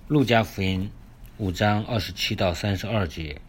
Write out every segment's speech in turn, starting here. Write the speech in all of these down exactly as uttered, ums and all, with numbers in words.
路加福音五章二十七到三十二节，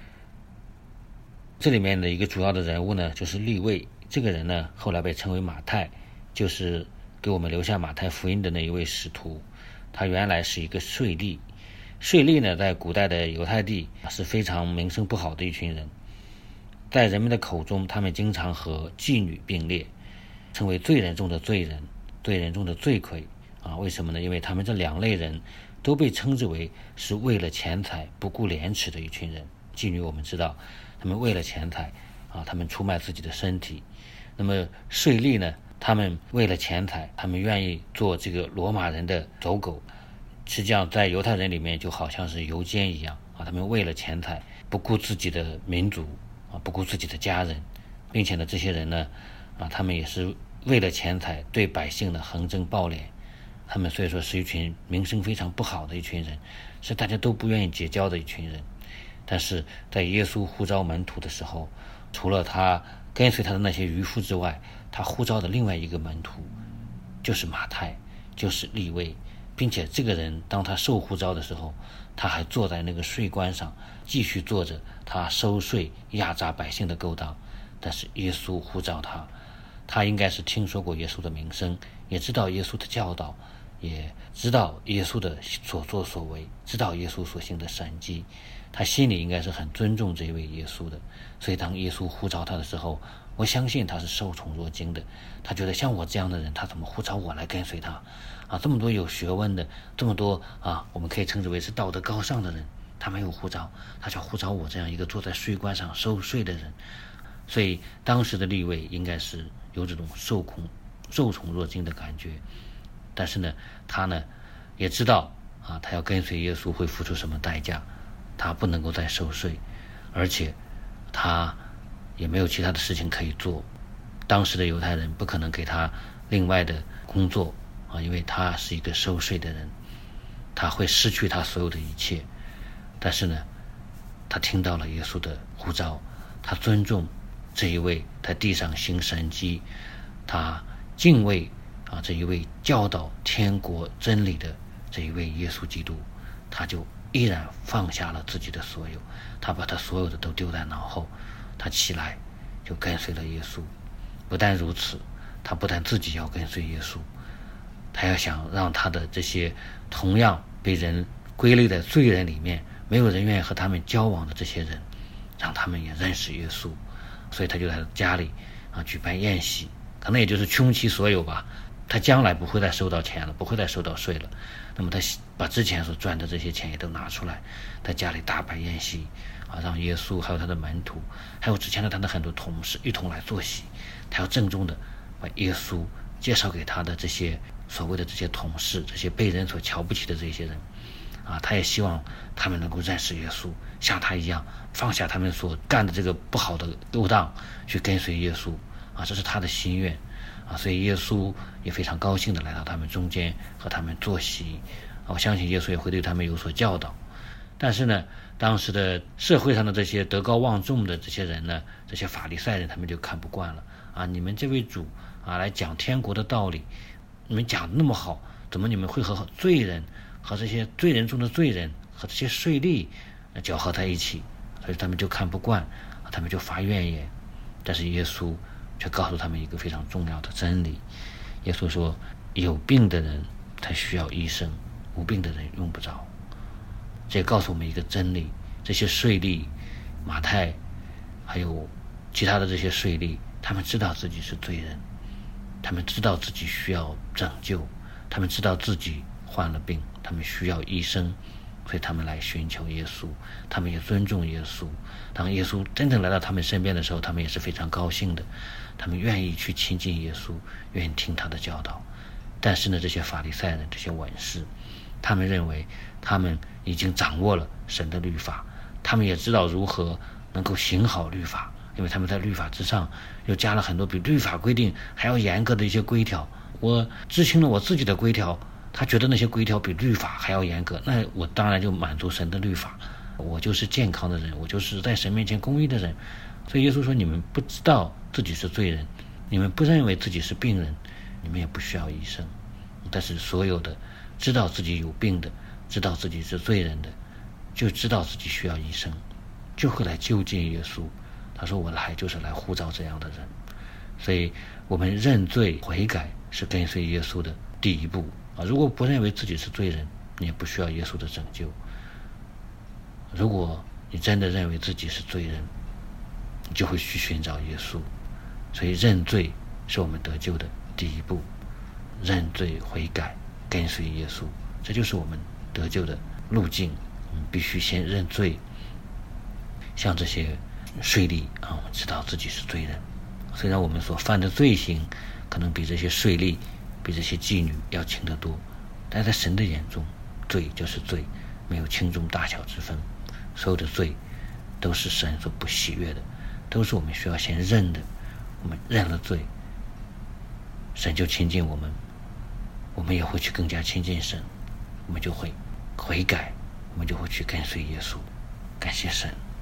这里面的一个主要的人物呢，就是利未。这个人呢，后来被称为马太，就是给我们留下马太福音的那一位使徒。他原来是一个税吏，税吏呢，在古代的犹太地是非常名声不好的一群人，在人们的口中，他们经常和妓女并列，称为罪人中的罪人，罪人中的罪魁啊。为什么呢？因为他们这两类人都被称之为是为了钱财不顾廉耻的一群人。妓女我们知道，他们为了钱财啊，他们出卖自己的身体。那么税吏呢，他们为了钱财，他们愿意做这个罗马人的走狗。实际上在犹太人里面就好像是游监一样啊，他们为了钱财不顾自己的民族啊，不顾自己的家人，并且呢，这些人呢啊，他们也是为了钱财对百姓的横征暴敛。他们所以说是一群名声非常不好的一群人，是大家都不愿意结交的一群人。但是在耶稣呼召门徒的时候，除了他跟随他的那些渔夫之外，他呼召的另外一个门徒就是马太，就是利未，并且这个人当他受呼召的时候，他还坐在那个税关上，继续做着他收税压榨百姓的勾当。但是耶稣呼召他，他应该是听说过耶稣的名声，也知道耶稣的教导，也知道耶稣的所作所为，知道耶稣所行的神迹，他心里应该是很尊重这一位耶稣的。所以当耶稣呼召他的时候，我相信他是受宠若惊的。他觉得像我这样的人，他怎么呼召我来跟随他啊？这么多有学问的，这么多啊，我们可以称之为是道德高尚的人，他没有呼召，他就呼召我这样一个坐在税关上收税的人。所以当时的利未应该是有这种受恐受宠若惊的感觉。但是呢，他呢也知道啊，他要跟随耶稣会付出什么代价，他不能够再收税，而且他也没有其他的事情可以做。当时的犹太人不可能给他另外的工作啊，因为他是一个收税的人，他会失去他所有的一切。但是呢，他听到了耶稣的呼召，他尊重这一位在地上行神迹，他敬畏啊这一位教导天国真理的这一位耶稣基督，他就依然放下了自己的所有，他把他所有的都丢在脑后，他起来就跟随了耶稣。不但如此，他不但自己要跟随耶稣，他要想让他的这些同样被人归类在罪人里面，没有人愿意和他们交往的这些人，让他们也认识耶稣。所以他就在家里啊举办宴席，可能也就是穷其所有吧。他将来不会再收到钱了，不会再收到税了。那么他把之前所赚的这些钱也都拿出来，在家里大摆宴席啊，让耶稣还有他的门徒，还有之前的他的很多同事一同来坐席。他要郑重的把耶稣介绍给他的这些所谓的这些同事，这些被人所瞧不起的这些人啊，他也希望他们能够认识耶稣，像他一样放下他们所干的这个不好的勾当，去跟随耶稣啊，这是他的心愿啊。所以耶稣也非常高兴的来到他们中间，和他们坐席啊。我相信耶稣也会对他们有所教导。但是呢，当时的社会上的这些德高望重的这些人呢，这些法利赛人，他们就看不惯了啊！你们这位主啊，来讲天国的道理，你们讲那么好，怎么你们会和罪人，和这些罪人中的罪人，和这些税吏搅和在一起？所以他们就看不惯，他们就发怨言。但是耶稣却告诉他们一个非常重要的真理。耶稣说，有病的人才需要医生，无病的人用不着。这也告诉我们一个真理，这些税吏马太还有其他的这些税吏，他们知道自己是罪人，他们知道自己需要拯救，他们知道自己患了病，他们需要医生，所以他们来寻求耶稣，他们也尊重耶稣。当耶稣真正来到他们身边的时候，他们也是非常高兴的，他们愿意去亲近耶稣，愿意听他的教导。但是呢，这些法利赛人，这些文士，他们认为他们已经掌握了神的律法，他们也知道如何能够行好律法，因为他们在律法之上又加了很多比律法规定还要严格的一些规条。我知清了我自己的规条，他觉得那些规条比律法还要严格，那我当然就满足神的律法，我就是健康的人，我就是在神面前公义的人。所以耶稣说，你们不知道自己是罪人，你们不认为自己是病人，你们也不需要医生。但是所有的知道自己有病的， 知道自己是罪人的，就知道自己需要医生，就会来纠结耶稣。他说我来就是来呼召这样的人。所以我们认罪悔改是跟随耶稣的第一步啊！如果不认为自己是罪人，你也不需要耶稣的拯救。如果你真的认为自己是罪人，你就会去寻找耶稣。所以认罪是我们得救的第一步，认罪悔改跟随耶稣，这就是我们得救的路径。我们必须先认罪，像这些税吏啊，我们知道自己是罪人。虽然我们所犯的罪行可能比这些税吏比这些妓女要轻得多，但在神的眼中，罪就是罪，没有轻重大小之分。所有的罪都是神所不喜悦的，都是我们需要先认的。我们认了罪，神就亲近我们，我们也会去更加亲近神，我们就会悔改，我们就会去跟随耶稣。感谢神。